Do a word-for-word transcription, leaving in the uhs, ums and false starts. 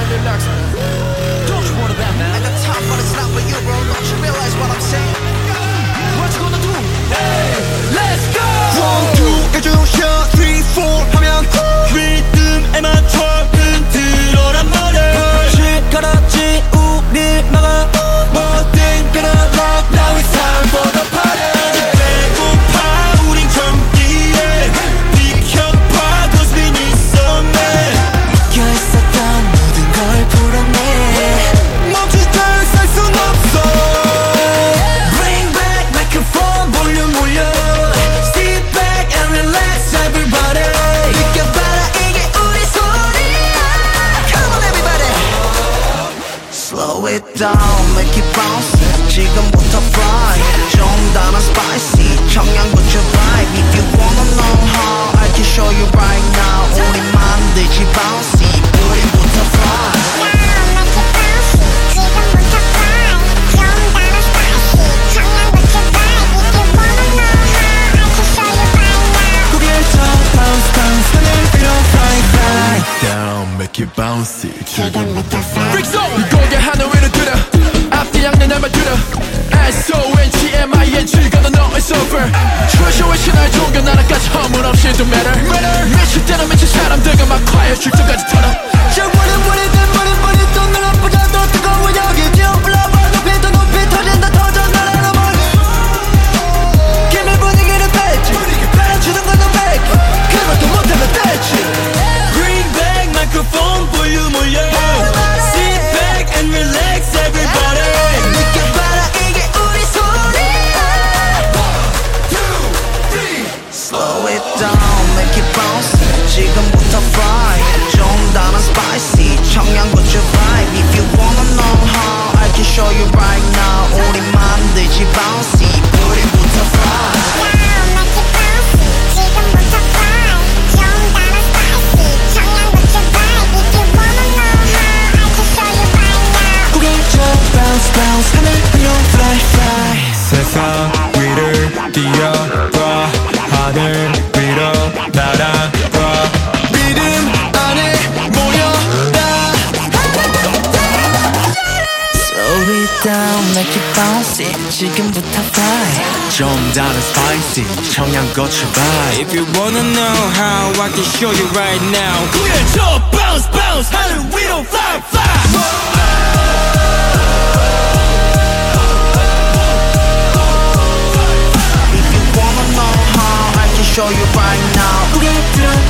relax. Don't you worry about that. I got time but it's not for you bro. Don't you realize what I'm saying? What you gonna do? Hey, let's go. One, two, 해주셔 three, four 하면 리듬에 맞춰 흔들어란 말을 빛을 걸었지 우릴 막아 뭐든 gonna rock now it's time for the party 배고파 우린 경기에 비켜봐 cause we need some man 껴있었던 모든 걸 풀어내 멈추자 살 순 없어 Bring back microphone 볼륨 올려 Sit back and relax everybody 느껴봐라 이게 우리 소리야 Come on everybody Slow it down make it bounce 지금부터 fly 좀 더 spicy 청양고추 vibe If you wanna know how I can show you right now 우리 만들지 bouncy 우리부터 fly Make it bouncy 지금 make it fly Freak zone. 이 고개 하늘 위로 들어 앞뒤 양내 날만 들어 S O N G M I N G gonna know it's over 초쇼의 신화의 종교 나라까지 허물 없이 don't matter 미칠 때는 미친 사람들과 막 quiet 출전까지 털어 자 원해 원해 내 머리 머리 또 눌러보자 더 뜨거워 여기 뛰어 불러봐 높이 더 높이 터진다 터져 나라로 멀리 김의 분위기를 뺐지 주는 건너 백 그것도 못하면 됐지 Bring back microphone 볼륨 올려 Sit back and relax everybody 느껴봐라 이게 우리 소리야 One, two, three Slow it down make it bounce 지금부터 fly 좀 더 spicy 청양고추 vibe If you wanna know how I can show you right now 우리 만들지 bouncy 우리부터 fly Bounce, bounce, 하늘 위로 fly, fly 세상 위를 뛰어봐 하늘 위로 날아가 믿음 안에 모여라 Slow it down, make it bouncy 지금부터 fly 좀 다른 spicy 청양고추 vibe If you wanna know how I can show you right now 구해줘 bounce bounce 하늘 위로 fly fly If you wanna know how I can show you right now